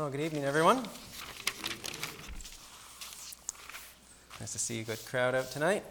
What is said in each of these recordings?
Well, good evening, everyone. Nice to see a good crowd out tonight.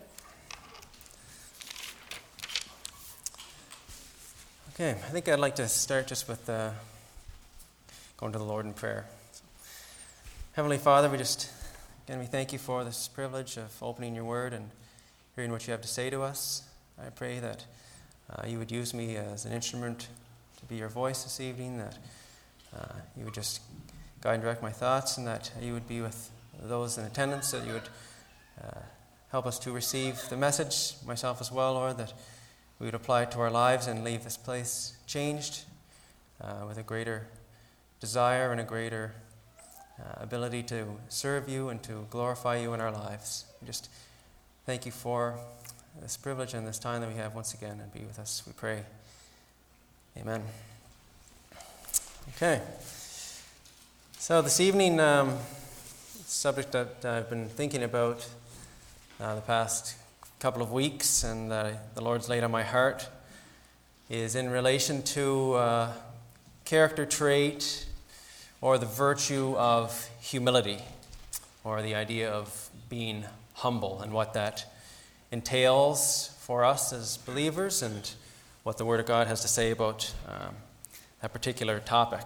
Okay, I think I'd like to start just with going to the Lord in prayer. Heavenly Father, we thank you for this privilege of opening your word and hearing what you have to say to us. I pray that you would use me as an instrument to be your voice this evening, that you would just guide and direct my thoughts, and that you would be with those in attendance, that you would help us to receive the message, myself as well, Lord, that we would apply it to our lives and leave this place changed with a greater desire and a greater ability to serve you and to glorify you in our lives. We just thank you for this privilege and this time that we have once again, and be with us, we pray. Amen. Okay. So this evening, the subject that I've been thinking about the past couple of weeks and that the Lord's laid on my heart is in relation to character trait or the virtue of humility, or the idea of being humble and what that entails for us as believers, and what the Word of God has to say about that particular topic.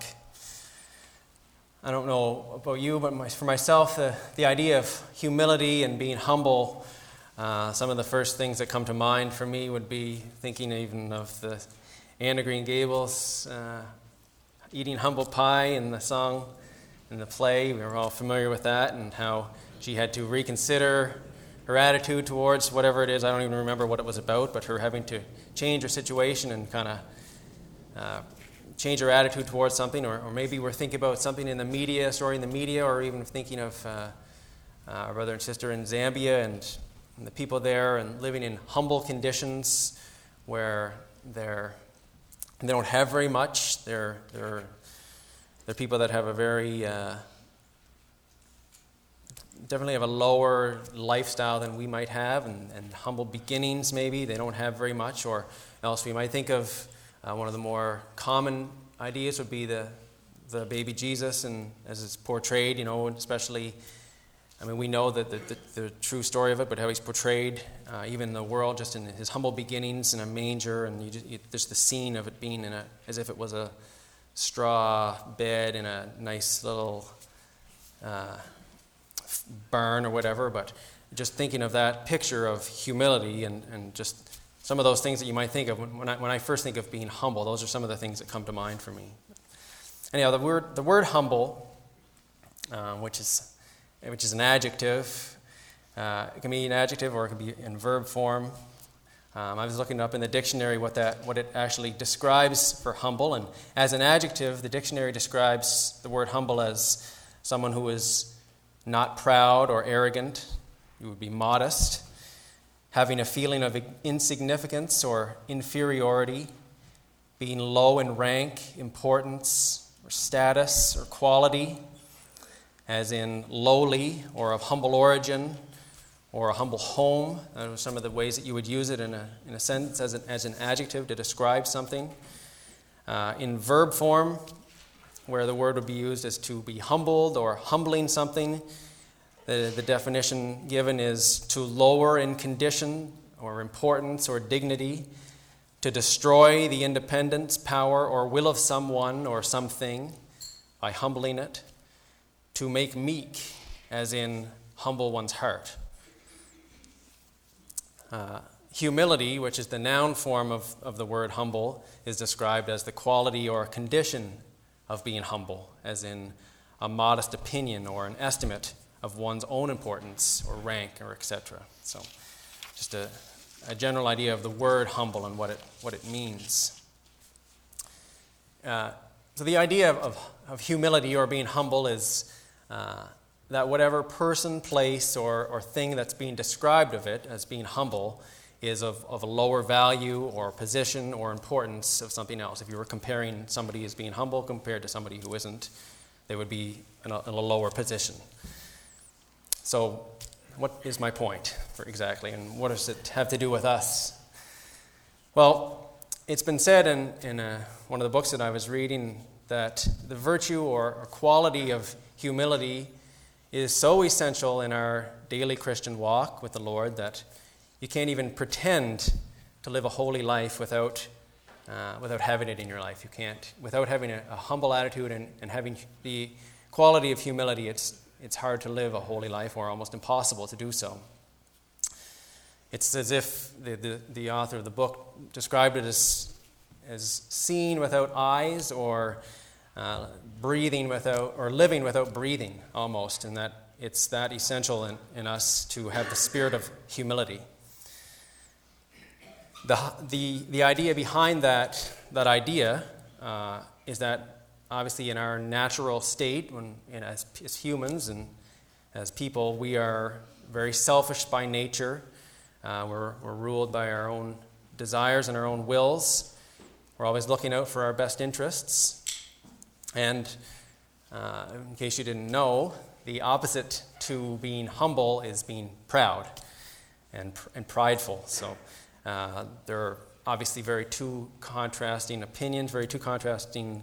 I don't know about you, but for myself, the idea of humility and being humble, some of the first things that come to mind for me would be thinking even of the Anne of Green Gables eating humble pie in the song, in the play. We were all familiar with that, and how she had to reconsider her attitude towards whatever it is. I don't even remember what it was about, but her having to change her situation and kind of change our attitude towards something, or maybe we're thinking about something in the media, story in the media, or even thinking of our brother and sister in Zambia and the people there, and living in humble conditions where they don't have very much. They're people that have a very definitely have a lower lifestyle than we might have, and humble beginnings maybe. They don't have very much, or else we might think of one of the more common ideas would be the baby Jesus, and as it's portrayed, especially, we know that the true story of it, but how he's portrayed even in the world, just in his humble beginnings in a manger, and there's the scene of it being as if it was a straw bed in a nice little barn or whatever. But just thinking of that picture of humility and just some of those things that you might think of when I first think of being humble, those are some of the things that come to mind for me. Anyhow, the word humble, which is an adjective, it can be an adjective or it can be in verb form. I was looking up in the dictionary what it actually describes for humble, and as an adjective, the dictionary describes the word humble as someone who is not proud or arrogant. You would be modest, having a feeling of insignificance or inferiority, being low in rank, importance, or status, or quality, as in lowly or of humble origin, or a humble home. Those are some of the ways that you would use it in a sentence as an adjective to describe something. In verb form, where the word would be used as to be humbled or humbling something, the definition given is to lower in condition or importance or dignity, to destroy the independence, power, or will of someone or something by humbling it, to make meek, as in humble one's heart. Humility, which is the noun form of the word humble, is described as the quality or condition of being humble, as in a modest opinion or an estimate of one's own importance or rank or etc. So just a general idea of the word humble and what it means. So the idea of humility or being humble is that whatever person, place, or thing that's being described of it as being humble is of a lower value or position or importance of something else. If you were comparing somebody as being humble compared to somebody who isn't, they would be in a lower position. So what is my point exactly, and what does it have to do with us? Well, it's been said in one of the books that I was reading that the virtue or quality of humility is so essential in our daily Christian walk with the Lord that you can't even pretend to live a holy life without having it in your life. You can't, without having a humble attitude and having the quality of humility, it's hard to live a holy life, or almost impossible to do so. It's as if the author of the book described it as seeing without eyes, or breathing without, or living without breathing, almost, and that it's that essential in us to have the spirit of humility. The idea behind that idea is that obviously in our natural state, as humans and as people, we are very selfish by nature. We're ruled by our own desires and our own wills. We're always looking out for our best interests. And in case you didn't know, the opposite to being humble is being proud and prideful. So there are obviously two contrasting opinions, two contrasting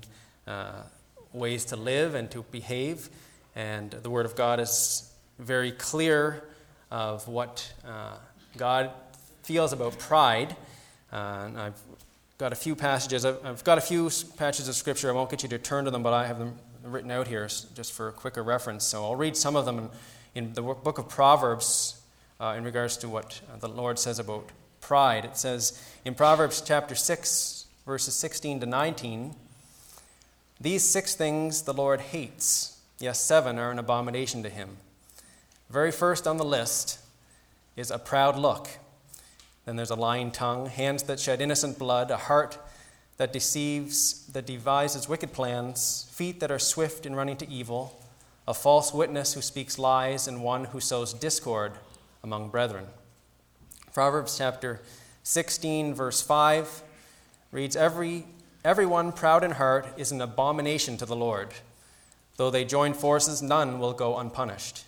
ways to live and to behave. And the Word of God is very clear of what God feels about pride. And I've got a few passages. I've got a few passages of Scripture. I won't get you to turn to them, but I have them written out here just for a quicker reference. So I'll read some of them in the book of Proverbs in regards to what the Lord says about pride. It says in Proverbs chapter 6, verses 16 to 19, "These 6 things the Lord hates, yes, 7 are an abomination to him. Very first on the list is a proud look. Then there's a lying tongue, hands that shed innocent blood, a heart that deceives, that devises wicked plans, feet that are swift in running to evil, a false witness who speaks lies, and one who sows discord among brethren." Proverbs chapter 16, verse 5 reads, Everyone proud in heart is an abomination to the Lord. Though they join forces, none will go unpunished.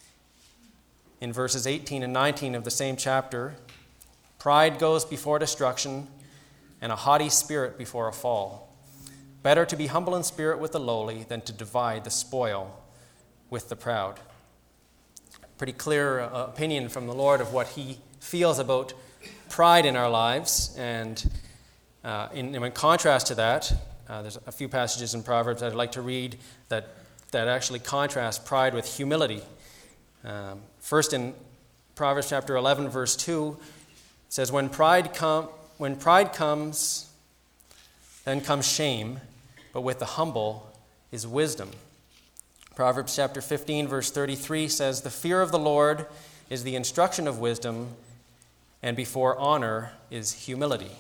In verses 18 and 19 of the same chapter, "Pride goes before destruction, and a haughty spirit before a fall. Better to be humble in spirit with the lowly than to divide the spoil with the proud." Pretty clear opinion from the Lord of what he feels about pride in our lives. And in contrast to that, there's a few passages in Proverbs I'd like to read that actually contrast pride with humility. First, in Proverbs chapter 11, verse 2, it says, When pride comes, then comes shame, but with the humble is wisdom." Proverbs chapter 15, verse 33 says, "The fear of the Lord is the instruction of wisdom, and before honor is humility."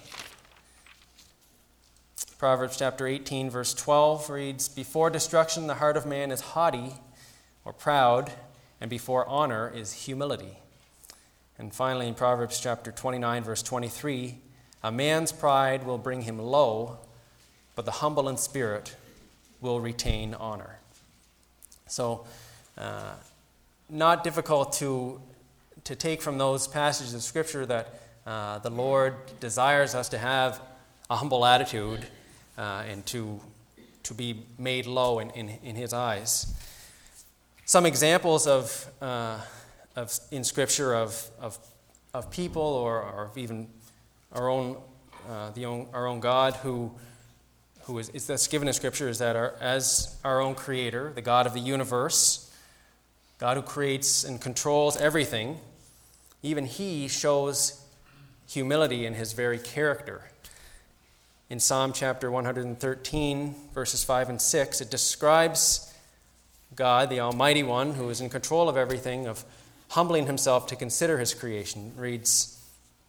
Proverbs chapter 18, verse 12 reads, "Before destruction the heart of man is haughty or proud, and before honor is humility." And finally, in Proverbs chapter 29, verse 23, "A man's pride will bring him low, but the humble in spirit will retain honor." So, not difficult to take from those passages of Scripture that the Lord desires us to have a humble attitude and to be made low in His eyes. Some examples of in Scripture of people or of even our own God who is that's given in Scripture is that as our own Creator, the God of the universe, God who creates and controls everything, even He shows humility in His very character. In Psalm chapter 113, verses 5 and 6, it describes God, the Almighty One, who is in control of everything, of humbling Himself to consider His creation. It reads,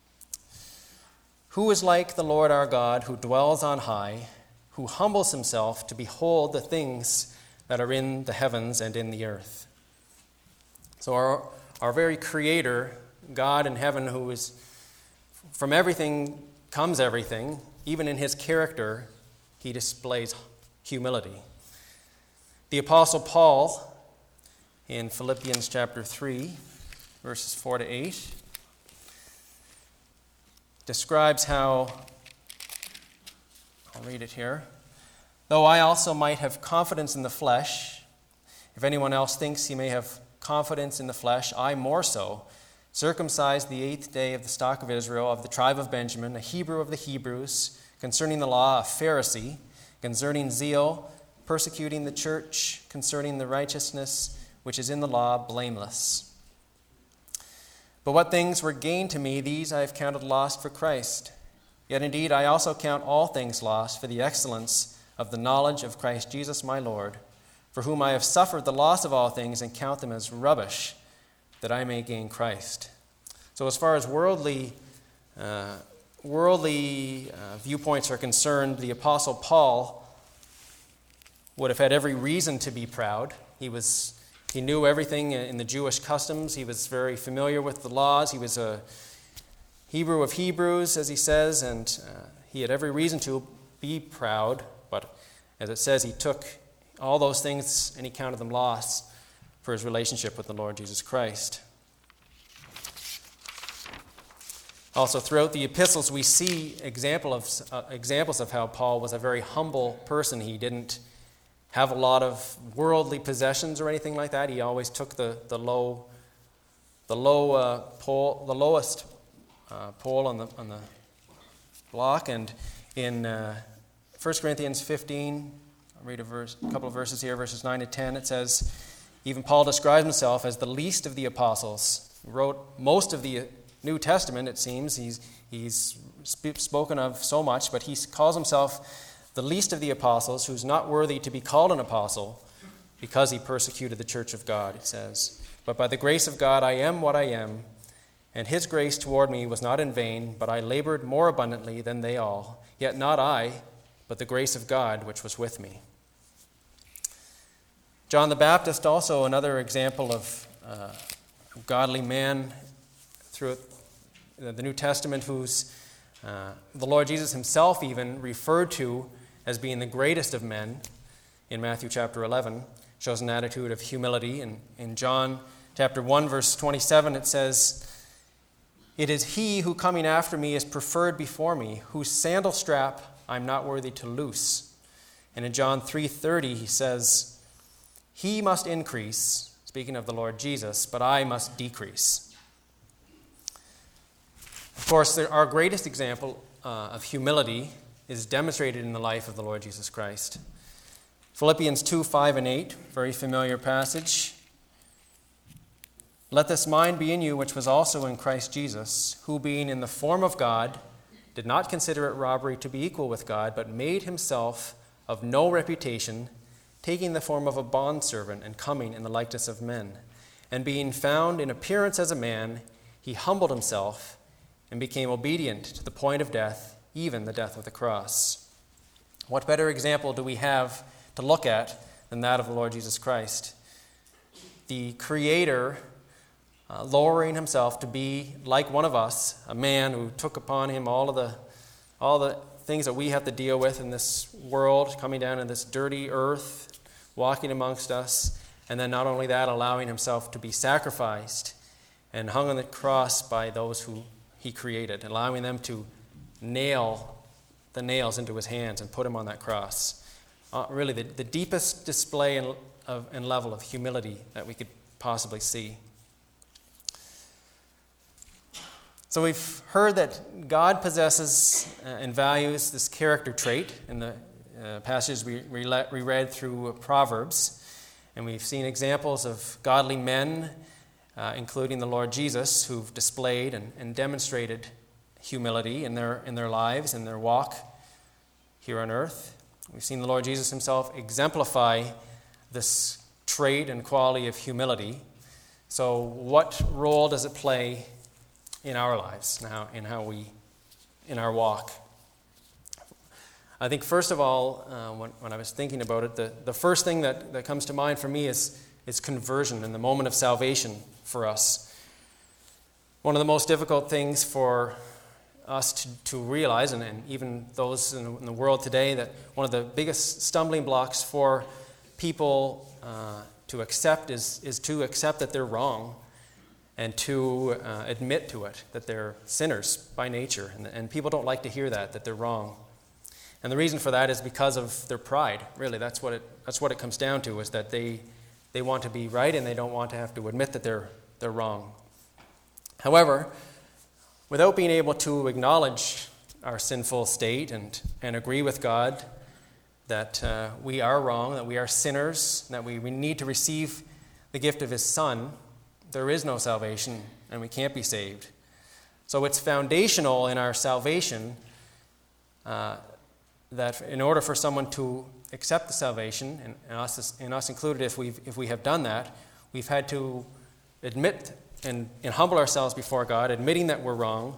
"Who is like the Lord our God, who dwells on high, who humbles Himself to behold the things that are in the heavens and in the earth." So our very Creator, God in heaven, who is from everything comes everything, even in His character, He displays humility. The Apostle Paul, in Philippians chapter 3, verses 4 to 8, describes how, I'll read it here, Though I also might have confidence in the flesh, if anyone else thinks he may have confidence in the flesh, I more so, circumcised the 8th day of the stock of Israel, of the tribe of Benjamin, a Hebrew of the Hebrews, concerning the law, a Pharisee, concerning zeal, persecuting the church, concerning the righteousness which is in the law, blameless. But what things were gained to me, these I have counted lost for Christ. Yet indeed I also count all things lost for the excellence of the knowledge of Christ Jesus my Lord, for whom I have suffered the loss of all things and count them as rubbish, that I may gain Christ. So as far as worldly viewpoints are concerned, the Apostle Paul would have had every reason to be proud. He knew everything in the Jewish customs. He was very familiar with the laws. He was a Hebrew of Hebrews, as he says, and he had every reason to be proud. But as it says, he took all those things and he counted them lost for his relationship with the Lord Jesus Christ. Also, throughout the epistles, we see examples of how Paul was a very humble person. He didn't have a lot of worldly possessions or anything like that. He always took the lowest pole on the block. And in 1 Corinthians 15, I'll read a couple of verses here, verses 9 to 10. It says, even Paul describes himself as the least of the apostles. He wrote most of the New Testament, it seems. He's spoken of so much, but he calls himself the least of the apostles, who's not worthy to be called an apostle because he persecuted the church of God, it says. But by the grace of God I am what I am, and his grace toward me was not in vain, but I labored more abundantly than they all. Yet not I, but the grace of God which was with me. John the Baptist, also another example of a godly man through the New Testament, who's the Lord Jesus himself even referred to as being the greatest of men in Matthew chapter 11, shows an attitude of humility. And in John chapter 1, verse 27, it says, it is he who coming after me is preferred before me, whose sandal strap I'm not worthy to loose. And in John 3:30, he says, he must increase, speaking of the Lord Jesus, but I must decrease. Of course, our greatest example of humility is demonstrated in the life of the Lord Jesus Christ. Philippians 2:5 and 8, very familiar passage. Let this mind be in you, which was also in Christ Jesus, who being in the form of God, did not consider it robbery to be equal with God, but made himself of no reputation, taking the form of a bondservant and coming in the likeness of men. And being found in appearance as a man, he humbled himself and became obedient to the point of death, even the death of the cross. What better example do we have to look at than that of the Lord Jesus Christ? The Creator lowering himself to be like one of us, a man who took upon him all the things that we have to deal with in this world, coming down in this dirty earth, walking amongst us, and then not only that, allowing himself to be sacrificed and hung on the cross by those who he created, allowing them to nail the nails into his hands and put him on that cross. Really, the deepest display and level of humility that we could possibly see. So we've heard that God possesses and values this character trait in the passages we read through Proverbs. And we've seen examples of godly men, including the Lord Jesus, who've displayed and demonstrated humility in their lives, in their walk here on earth. We've seen the Lord Jesus himself exemplify this trait and quality of humility. So what role does it play in our lives now, in our walk? I think first of all, when I was thinking about it, the first thing that comes to mind for me is conversion and the moment of salvation for us. One of the most difficult things for us to realize, and even those in the world today, that one of the biggest stumbling blocks for people to accept is to accept that they're wrong and to admit to it, that they're sinners by nature. And people don't like to hear that they're wrong. And the reason for that is because of their pride. Really, that's what it comes down to, is that they want to be right and they don't want to have to admit that they're wrong. However, without being able to acknowledge our sinful state and agree with God that we are wrong, that we are sinners, that we need to receive the gift of His Son, there is no salvation and we can't be saved. So it's foundational in our salvation that in order for someone to accept the salvation, and us included if we have done that, we've had to admit and humble ourselves before God, admitting that we're wrong,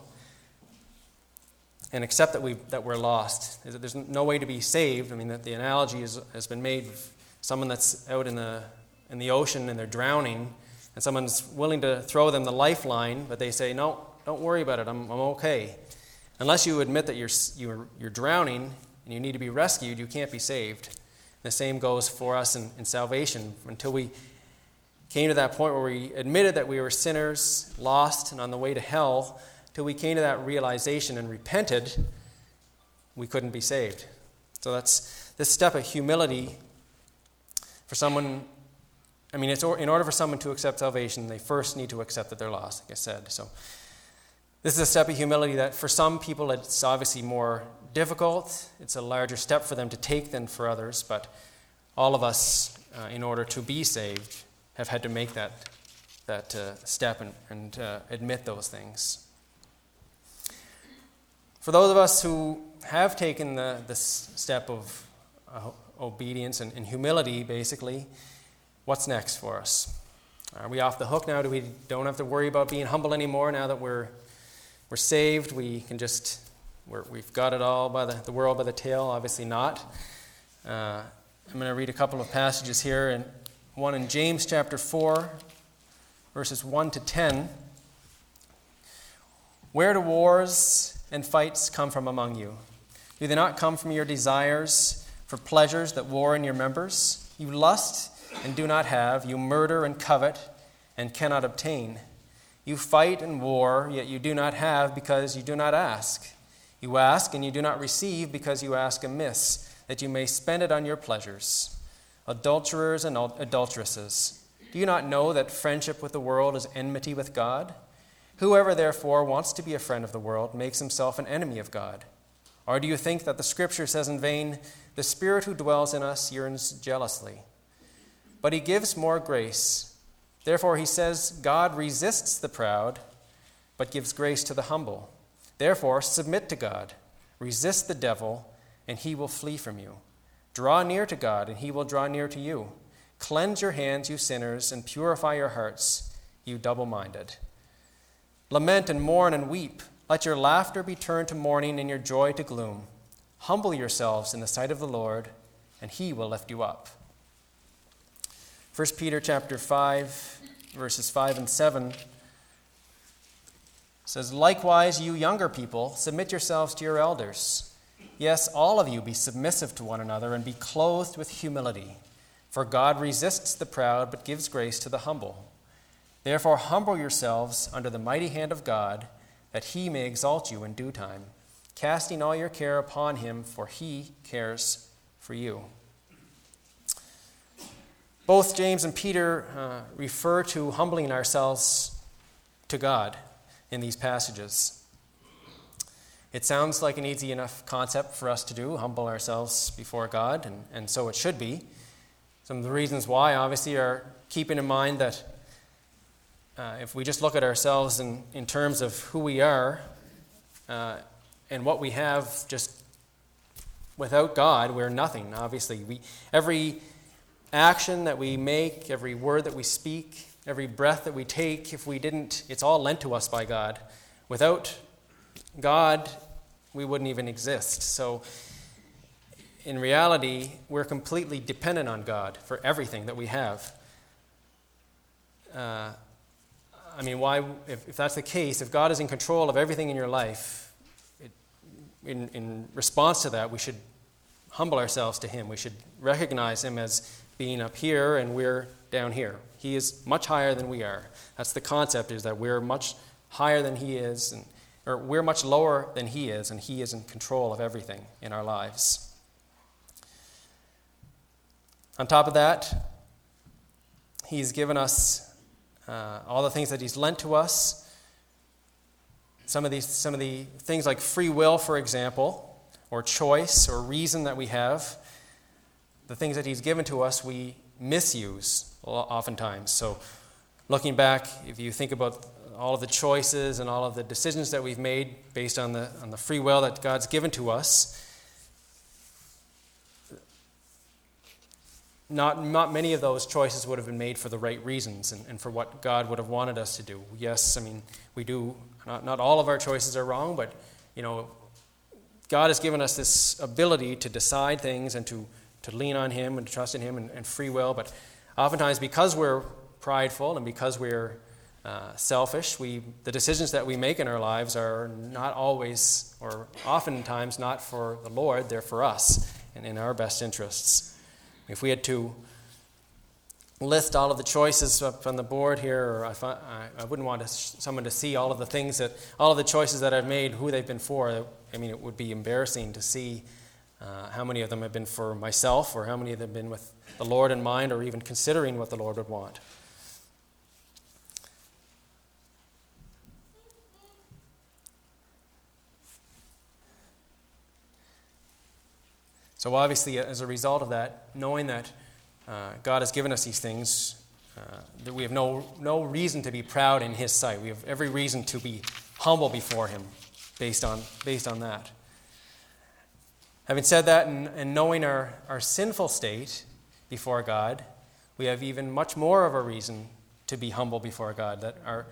and accept that we're lost. There's no way to be saved. I mean, the analogy has been made of someone that's out in the ocean and they're drowning, and someone's willing to throw them the lifeline, but they say, "No, don't worry about it. I'm okay." Unless you admit that you're drowning and you need to be rescued, you can't be saved. The same goes for us in salvation. Until we came to that point where we admitted that we were sinners, lost, and on the way to hell, till we came to that realization and repented, we couldn't be saved. So that's this step of humility for someone. I mean, in order for someone to accept salvation, they first need to accept that they're lost, like I said. So this is a step of humility that for some people it's obviously more difficult. It's a larger step for them to take than for others, but all of us, in order to be saved, have had to make that step and admit those things. For those of us who have taken this step of obedience and humility, basically, what's next for us? Are we off the hook now? We don't have to worry about being humble anymore now that we're saved? We can we've got it all by the world by the tail? Obviously not. I'm going to read a couple of passages here, and one in James chapter 4, verses 1 to 10. Where do wars and fights come from among you? Do they not come from your desires for pleasures that war in your members? You lust and do not have. You murder and covet and cannot obtain. You fight and war, yet you do not have because you do not ask. You ask and you do not receive because you ask amiss, that you may spend it on your pleasures. Adulterers and adulteresses, do you not know that friendship with the world is enmity with God? Whoever therefore wants to be a friend of the world makes himself an enemy of God. Or do you think that the Scripture says in vain, the Spirit who dwells in us yearns jealously? But He gives more grace. Therefore He says, God resists the proud, but gives grace to the humble. Therefore submit to God. Resist the devil, and he will flee from you. Draw near to God, and He will draw near to you. Cleanse your hands, you sinners, and purify your hearts, you double-minded. Lament and mourn and weep. Let your laughter be turned to mourning and your joy to gloom. Humble yourselves in the sight of the Lord, and He will lift you up. 1 Peter chapter 5, verses 5 and 7 says, Likewise, you younger people, submit yourselves to your elders. Yes, all of you be submissive to one another and be clothed with humility. For God resists the proud, but gives grace to the humble. Therefore humble yourselves under the mighty hand of God, that He may exalt you in due time, casting all your care upon Him, for He cares for you. Both James and Peter refer to humbling ourselves to God in these passages. It sounds like an easy enough concept for us to do, humble ourselves before God, and so it should be. Some of the reasons why, obviously, are keeping in mind that if we just look at ourselves in terms of who we are and what we have, just without God, we're nothing, obviously. Every action that we make, every word that we speak, every breath that we take, if we didn't, it's all lent to us by God. Without God, we wouldn't even exist. So in reality, we're completely dependent on God for everything that we have. Why? If that's the case, if God is in control of everything in your life, in response to that, we should humble ourselves to Him. We should recognize Him as being up here and we're down here. He is much higher than we are. That's the concept, is that we're much higher than He is, or we're much lower than he is, and he is in control of everything in our lives. On top of that, he's given us all the things that he's lent to us. Some of the things like free will, for example, or choice or reason that we have, the things that he's given to us, we misuse oftentimes. So looking back, if you think about all of the choices and all of the decisions that we've made based on the free will that God's given to us, not many of those choices would have been made for the right reasons and for what God would have wanted us to do. Yes, I mean, we do, not all of our choices are wrong, but, God has given us this ability to decide things and to lean on him and to trust in him and free will. But oftentimes, because we're prideful and because we're selfish, the decisions that we make in our lives are not always, or oftentimes not for the Lord, they're for us and in our best interests. If we had to list all of the choices up on the board here, or I wouldn't want someone to see all of the choices that I've made, who they've been for. I mean, it would be embarrassing to see how many of them have been for myself, or how many of them have been with the Lord in mind, or even considering what the Lord would want. So obviously, as a result of that, knowing that God has given us these things, that we have no reason to be proud in his sight. We have every reason to be humble before him based on that. Having said that, and knowing our sinful state before God, we have even much more of a reason to be humble before God. That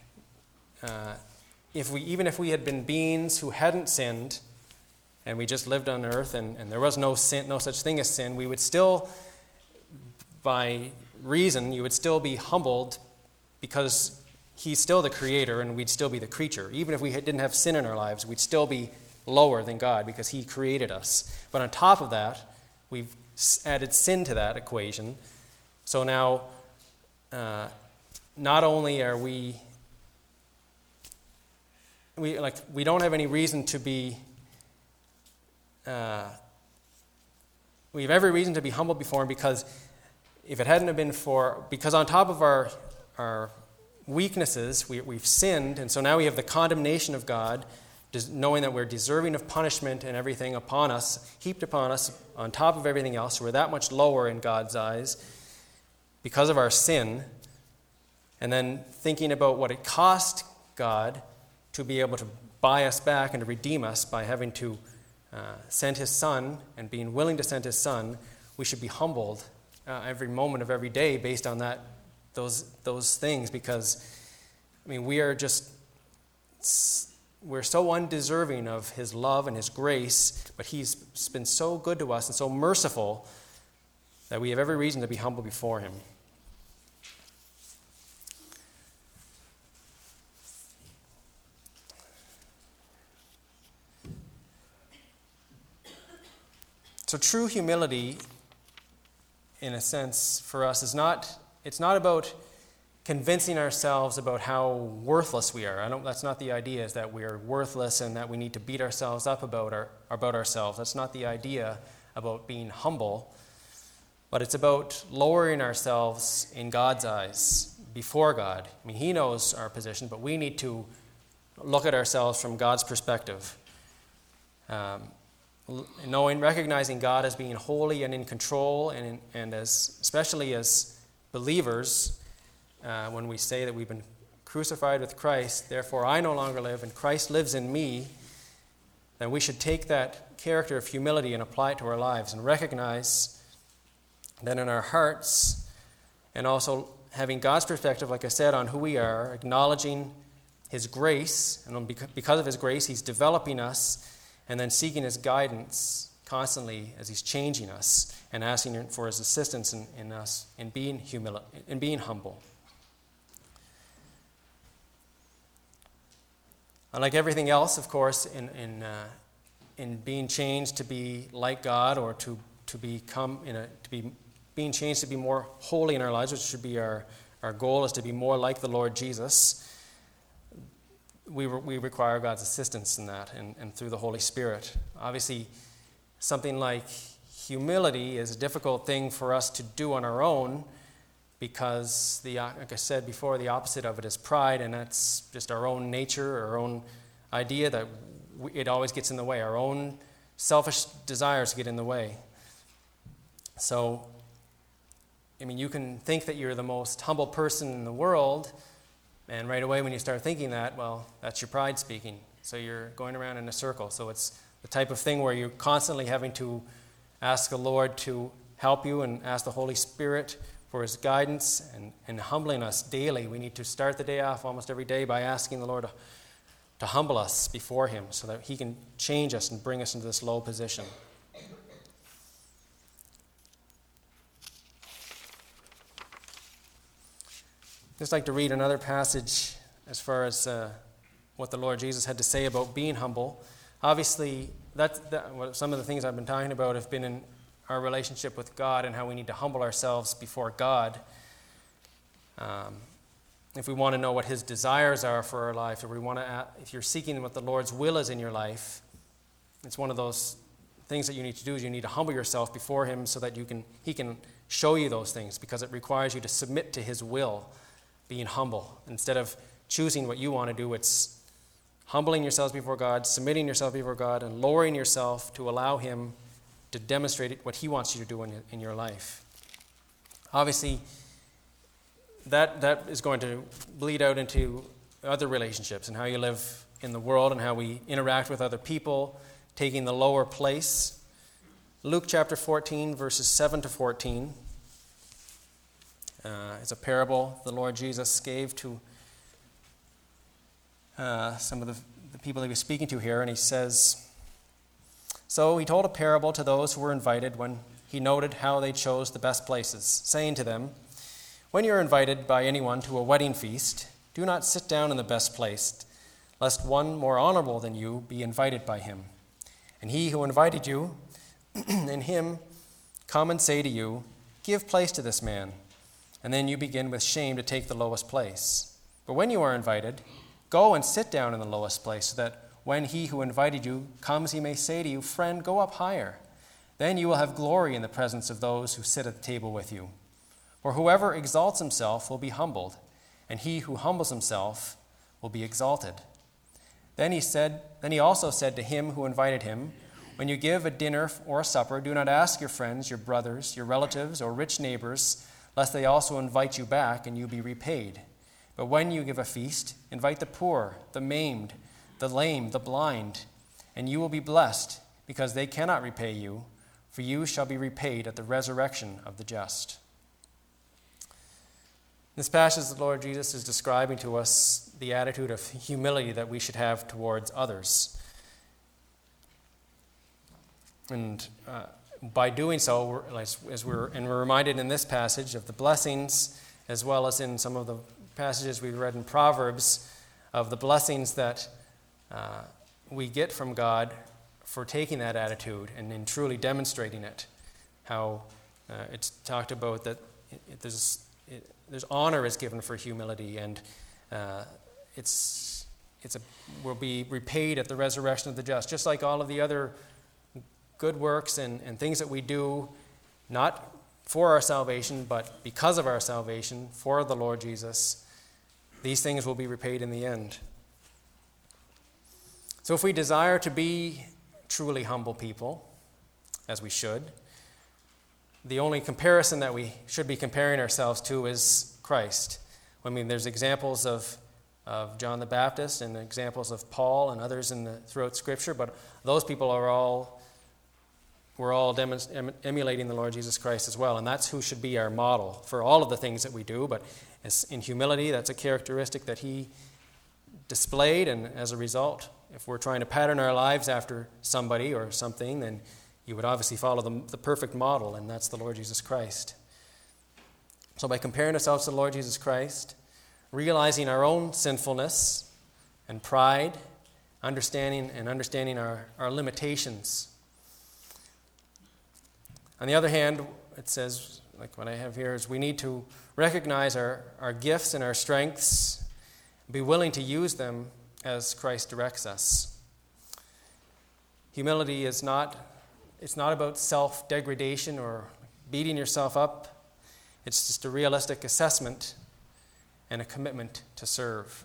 even if we had been beings who hadn't sinned, and we just lived on earth, and there was no sin, no such thing as sin, we would still, by reason, you would still be humbled because he's still the creator and we'd still be the creature. Even if we didn't have sin in our lives, we'd still be lower than God because he created us. But on top of that, we've added sin to that equation. So now, not only are we don't have any reason to be we have every reason to be humble before him, because if it hadn't have been because on top of our weaknesses, we've sinned, and so now we have the condemnation of God, knowing that we're deserving of punishment and everything upon us, heaped upon us on top of everything else. So we're that much lower in God's eyes because of our sin. And then thinking about what it cost God to be able to buy us back and to redeem us by having to send his son, and being willing to send his son, we should be humbled every moment of every day based on those things, because we're so undeserving of his love and his grace, but he's been so good to us and so merciful that we have every reason to be humble before him. So true humility, in a sense, for us it's not about convincing ourselves about how worthless we are. That's not the idea, is that we're worthless and that we need to beat ourselves up about ourselves. That's not the idea about being humble. But it's about lowering ourselves in God's eyes, before God. He knows our position, but we need to look at ourselves from God's perspective. Recognizing God as being holy and in control, and especially as believers, when we say that we've been crucified with Christ, therefore I no longer live and Christ lives in me, then we should take that character of humility and apply it to our lives and recognize that in our hearts, and also having God's perspective, like I said, on who we are, acknowledging his grace, and because of his grace he's developing us, and then seeking his guidance constantly as he's changing us and asking for his assistance in us in being humble. Unlike everything else, of course, in being changed to be like God, or to be being changed to be more holy in our lives, which should be our goal, is to be more like the Lord Jesus. we require God's assistance in that and through the Holy Spirit. Obviously, something like humility is a difficult thing for us to do on our own because, like I said before, the opposite of it is pride, and that's just our own nature, our own idea that it always gets in the way. Our own selfish desires get in the way. So, I mean, you can think that you're the most humble person in the world, and right away when you start thinking that, well, that's your pride speaking. So you're going around in a circle. So it's the type of thing where you're constantly having to ask the Lord to help you and ask the Holy Spirit for His guidance and humbling us daily. We need to start the day off almost every day by asking the Lord to humble us before Him so that He can change us and bring us into this low position. I'd just like to read another passage as far as what the Lord Jesus had to say about being humble. Obviously, some of the things I've been talking about have been in our relationship with God and how we need to humble ourselves before God. If we want to know what His desires are for our life, if you're seeking what the Lord's will is in your life, it's one of those things that you need to do is you need to humble yourself before Him so that He can show you those things, because it requires you to submit to His will. Being humble. Instead of choosing what you want to do, it's humbling yourselves before God, submitting yourself before God, and lowering yourself to allow Him to demonstrate what He wants you to do in your life. Obviously, that is going to bleed out into other relationships and how you live in the world and how we interact with other people, taking the lower place. Luke chapter 14, verses 7 to 14. It's a parable the Lord Jesus gave to some of the people He was speaking to here, and He says, "So He told a parable to those who were invited when He noted how they chose the best places, saying to them, 'When you are invited by anyone to a wedding feast, do not sit down in the best place, lest one more honorable than you be invited by him. And he who invited you and him come and say to you, "Give place to this man." And then you begin with shame to take the lowest place. But when you are invited, go and sit down in the lowest place, so that when he who invited you comes, he may say to you, "Friend, go up higher." Then you will have glory in the presence of those who sit at the table with you. For whoever exalts himself will be humbled, and he who humbles himself will be exalted. Then he also said to him who invited him, "When you give a dinner or a supper, do not ask your friends, your brothers, your relatives, or rich neighbors, lest they also invite you back and you be repaid. But when you give a feast, invite the poor, the maimed, the lame, the blind, and you will be blessed, because they cannot repay you, for you shall be repaid at the resurrection of the just." This passage, the Lord Jesus is describing to us the attitude of humility that we should have towards others. And by doing so, we're reminded in this passage of the blessings, as well as in some of the passages we've read in Proverbs, of the blessings that we get from God for taking that attitude and in truly demonstrating it. How it's talked about that there's honor is given for humility, and will be repaid at the resurrection of the just. Just like all of the other good works and things that we do, not for our salvation, but because of our salvation, for the Lord Jesus, these things will be repaid in the end. So if we desire to be truly humble people, as we should, the only comparison that we should be comparing ourselves to is Christ. I mean, there's examples of John the Baptist and examples of Paul and others throughout Scripture, but those people we're all emulating the Lord Jesus Christ as well, and that's who should be our model for all of the things that we do. But in humility, that's a characteristic that He displayed, and as a result, if we're trying to pattern our lives after somebody or something, then you would obviously follow the perfect model, and that's the Lord Jesus Christ. So by comparing ourselves to the Lord Jesus Christ, realizing our own sinfulness and pride, understanding our limitations. On the other hand, it says, like what I have here, is we need to recognize our gifts and our strengths, be willing to use them as Christ directs us. Humility is not about self-degradation or beating yourself up. It's just a realistic assessment and a commitment to serve.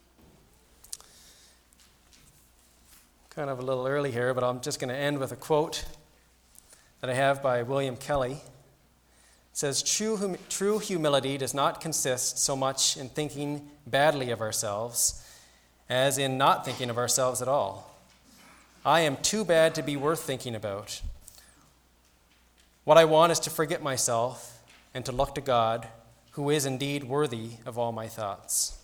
Kind of a little early here, but I'm just going to end with a quote that I have by William Kelly. It says, True humility does not consist so much in thinking badly of ourselves as in not thinking of ourselves at all. I am too bad to be worth thinking about. What I want is to forget myself and to look to God, who is indeed worthy of all my thoughts.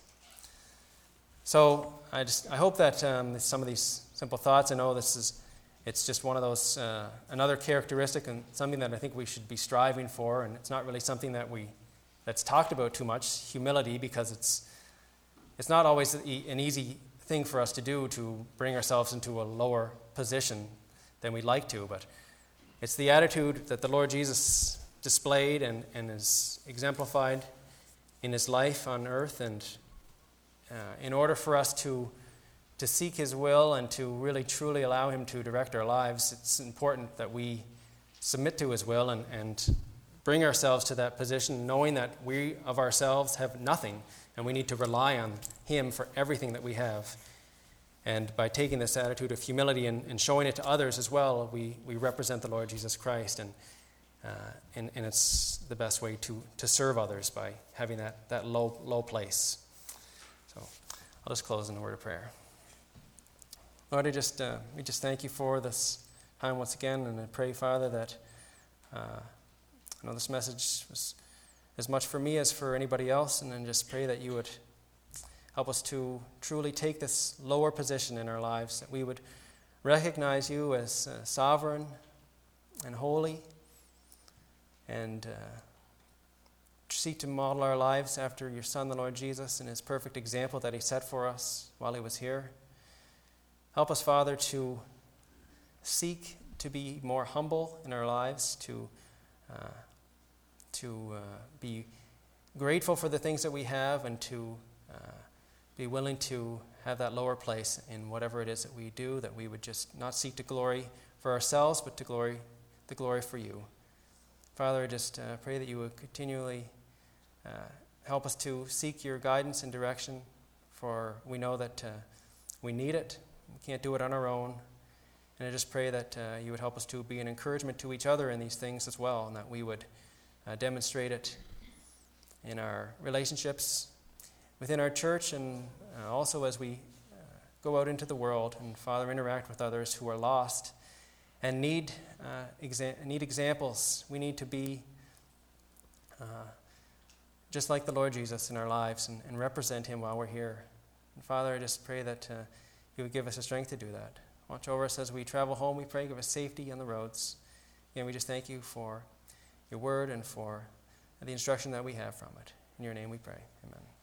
So I hope that some of these simple thoughts, I know it's just one of those, another characteristic and something that I think we should be striving for, and it's not really something that's talked about too much, humility, because it's not always an easy thing for us to do, to bring ourselves into a lower position than we'd like to, but it's the attitude that the Lord Jesus displayed and is exemplified in his life on earth, and in order for us to seek his will and to really truly allow him to direct our lives, it's important that we submit to his will and bring ourselves to that position, knowing that we of ourselves have nothing and we need to rely on him for everything that we have. And by taking this attitude of humility and showing it to others as well, we represent the Lord Jesus Christ, and it's the best way to serve others, by having that low place. So I'll just close in a word of prayer. Lord, we just thank you for this time once again, and I pray, Father, that I know this message was as much for me as for anybody else, and then just pray that you would help us to truly take this lower position in our lives, that we would recognize you as sovereign and holy, and seek to model our lives after your Son, the Lord Jesus, and his perfect example that he set for us while he was here. Help us, Father, to seek to be more humble in our lives, to be grateful for the things that we have, and to be willing to have that lower place in whatever it is that we do, that we would just not seek to glory for ourselves, but to the glory for you. Father, I just pray that you would continually help us to seek your guidance and direction, for we know that we need it. We can't do it on our own. And I just pray that you would help us to be an encouragement to each other in these things as well, and that we would demonstrate it in our relationships within our church, and also as we go out into the world and, Father, interact with others who are lost and need examples. We need to be just like the Lord Jesus in our lives and represent him while we're here. And Father, I just pray that you would give us the strength to do that. Watch over us as we travel home, we pray. Give us safety on the roads. And we just thank you for your word and for the instruction that we have from it. In your name we pray. Amen.